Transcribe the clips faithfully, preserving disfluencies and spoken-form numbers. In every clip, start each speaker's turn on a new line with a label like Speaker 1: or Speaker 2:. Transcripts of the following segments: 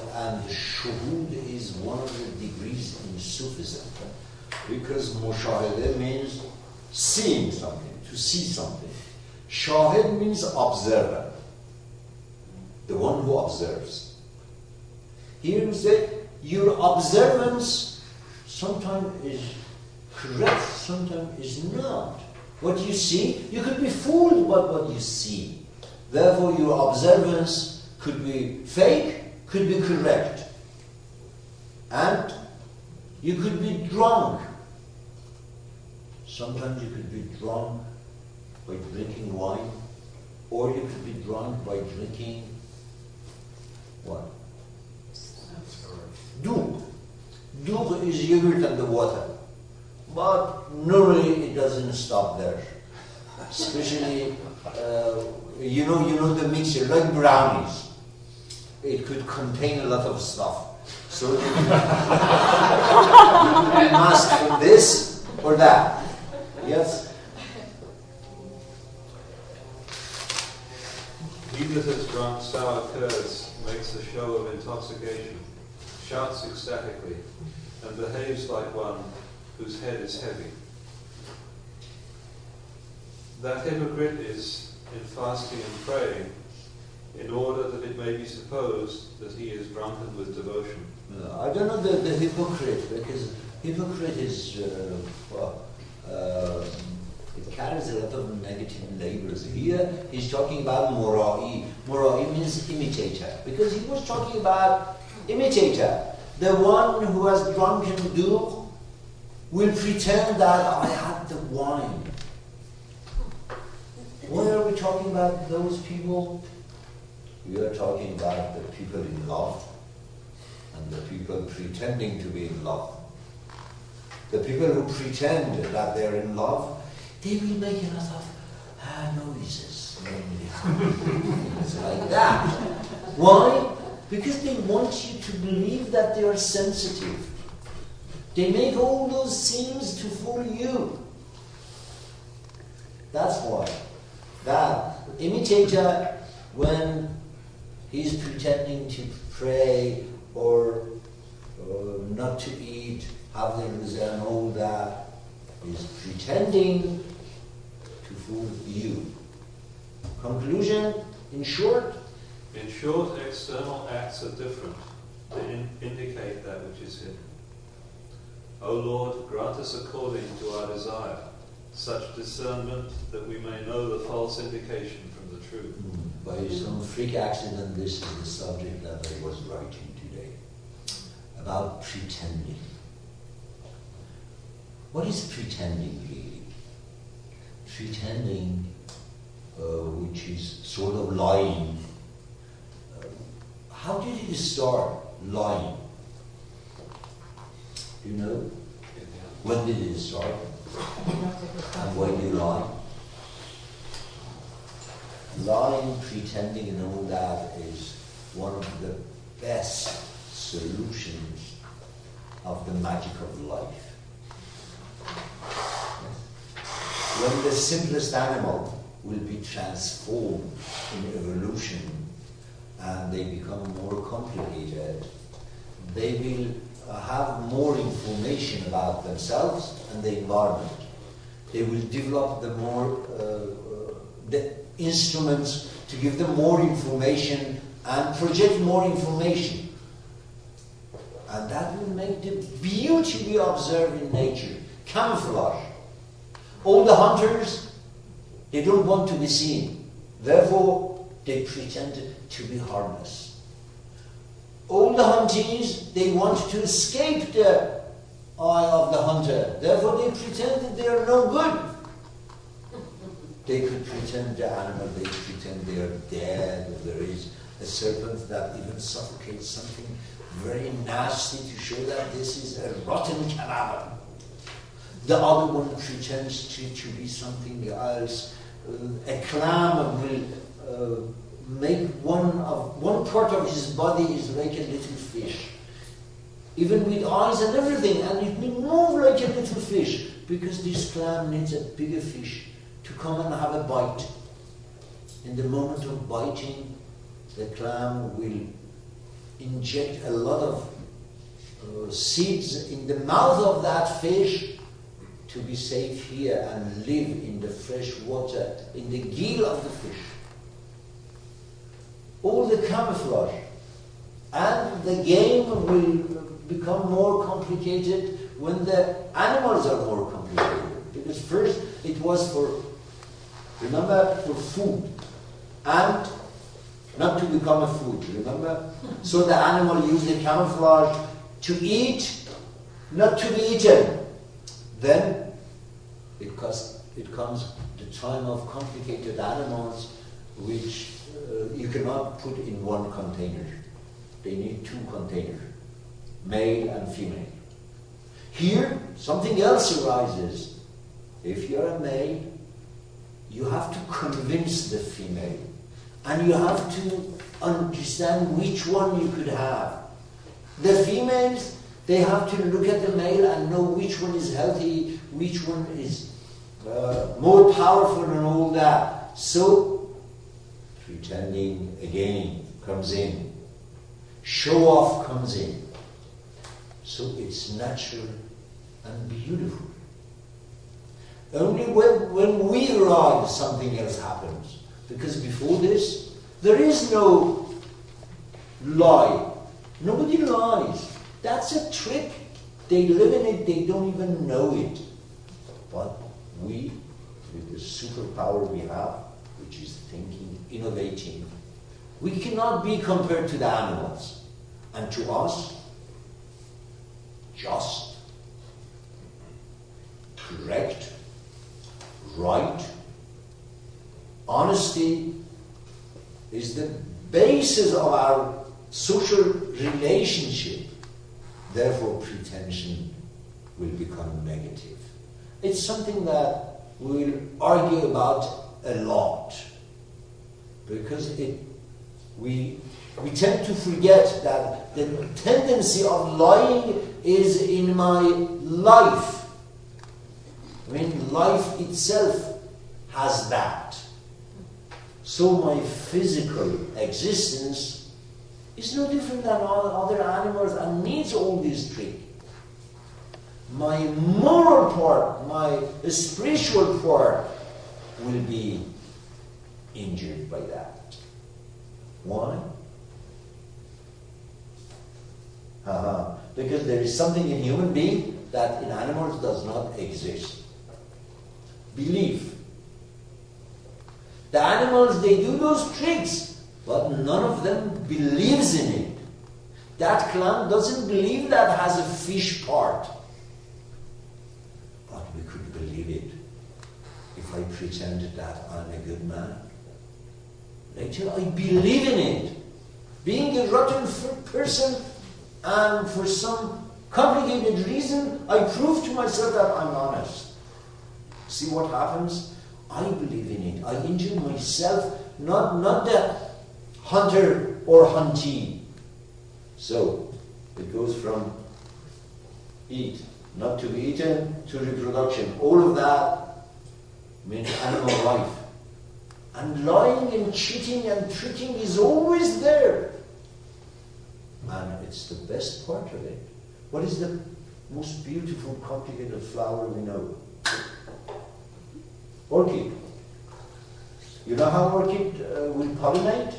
Speaker 1: and shuhud is one of the degrees in Sufism, because mushahede means seeing something, to see something. Shahid means observer, the one who observes. Here we say, your observance sometimes is correct, sometimes is not. What you see, you could be fooled by what you see. Therefore, your observance could be fake, could be correct. And you could be drunk. Sometimes you could be drunk by drinking wine, or you could be drunk by drinking what? Doogh. Doogh is yogurt and the water. But normally it doesn't stop there. Especially, uh, you know, you know the mixture, like brownies. It could contain a lot of stuff. So you must for this or that. Yes?
Speaker 2: He that has drunk sour curds makes a show of intoxication, shouts ecstatically, and behaves like one whose head is heavy. That hypocrite is in fasting and praying, in order that it may be supposed that he is drunken with devotion.
Speaker 1: Uh, I don't know the, the hypocrite, because hypocrite is, uh, well, uh, it carries a lot of negative labels. Here he's talking about Mura'i. Mura'i means imitator, because he was talking about imitator. The one who has drunken doogh will pretend that I had the wine. Why are we talking about those people? We are talking about the people in love and the people pretending to be in love. The people who pretend that they're in love, they will make a lot of ah, noises. It's like that. Why? Because they want you to believe that they are sensitive. They make all those scenes to fool you. That's why. That imitator, when he's pretending to pray or uh, not to eat, have the rizah and all that, is pretending to fool you. Conclusion, in short?
Speaker 2: In short, external acts are different to in- indicate that which is hidden. O Lord, grant us according to our desire such discernment that we may know the false indication from the true.
Speaker 1: Mm. By some freak accident, this is the subject that I was writing today, about pretending. What is pretending really? Pretending, uh, which is sort of lying. Uh, how did it start, lying? Do you know? When did it start? And why do you lie? Lying, pretending and all that is one of the best solutions of the magic of life. When the simplest animal will be transformed in evolution and they become more complicated, they will uh, have more information about themselves and the environment. They will develop the more uh, uh, the instruments to give them more information and project more information. And that will make the beauty we observe in nature. Camouflage. All the hunters, they don't want to be seen. Therefore, they pretend to be harmless. All the huntees, they want to escape the eye of the hunter. Therefore, they pretend that they are no good. They could pretend the animal, they pretend they are dead, or there is a serpent that even suffocates something very nasty to show that this is a rotten cadaver. The other one pretends to, to be something else. Uh, a clam will uh, make one of one part of his body is like a little fish, even with eyes and everything, and it will move like a little fish because this clam needs a bigger fish to come and have a bite. In the moment of biting, the clam will inject a lot of uh, seeds in the mouth of that fish to be safe here and live in the fresh water, in the gill of the fish. All the camouflage. And the game will become more complicated when the animals are more complicated. Because first it was for, remember, for food. And not to become a food, remember? So the animal used the camouflage to eat, not to be eaten. Then it, comes, it comes the time of complicated animals which uh, you cannot put in one container. They need two containers, male and female. Here, something else arises. If you're a male, you have to convince the female. And you have to understand which one you could have. The females, they have to look at the male and know which one is healthy, which one is uh, more powerful and all that. So, pretending again comes in. Show off comes in. So it's natural and beautiful. Only when, when we arrive, something else happens. Because before this, there is no lie. Nobody lies. That's a trick. They live in it, they don't even know it. But we, with the superpower we have, which is thinking, innovating, we cannot be compared to the animals. And to us, just, correct, right, honesty is the basis of our social relationship. Therefore, pretension will become negative. It's something that we'll argue about a lot, because it, we, we tend to forget that the tendency of lying is in my life. I mean, life itself has that. So my physical existence is no different than all other animals and needs all this trick. My moral part, my spiritual part will be injured by that. Why? Uh-huh. Because there is something in human being that in animals does not exist. Belief. The animals, they do those tricks, but none of them believes in it. That clown doesn't believe that has a fish part. But we could believe it if I pretended that I'm a good man. Later, I believe in it. Being a rotten person, and for some complicated reason, I prove to myself that I'm honest. See what happens? I believe in it. I injure myself, not, not the hunter or huntee. So, it goes from eat, not to be eaten, to reproduction. All of that means animal life. And lying and cheating and tricking is always there. And it's the best part of it. What is the most beautiful, complicated flower we know? Orchid. You know how orchid uh, will pollinate?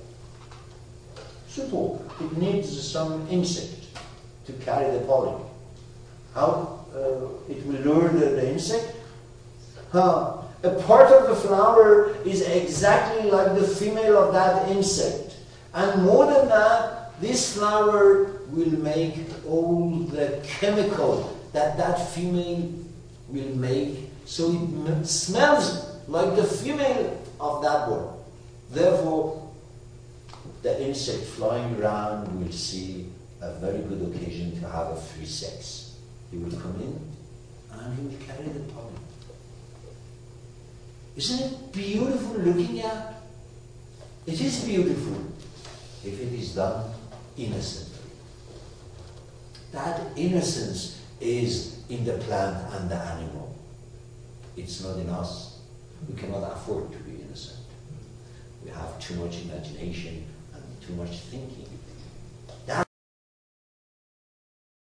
Speaker 1: Simple. It needs some insect to carry the pollen. How uh, it will lure the, the insect? Huh. A part of the flower is exactly like the female of that insect. And more than that, this flower will make all the chemical that that female will make, so it smells like the female of that one. Therefore, the insect flying around will see a very good occasion to have a free sex. He will come in and he will carry the pollen. Isn't it beautiful looking at? It is beautiful if it is done innocently. That innocence is in the plant and the animal. It's not in us. We cannot afford to be innocent. We have too much imagination and too much thinking.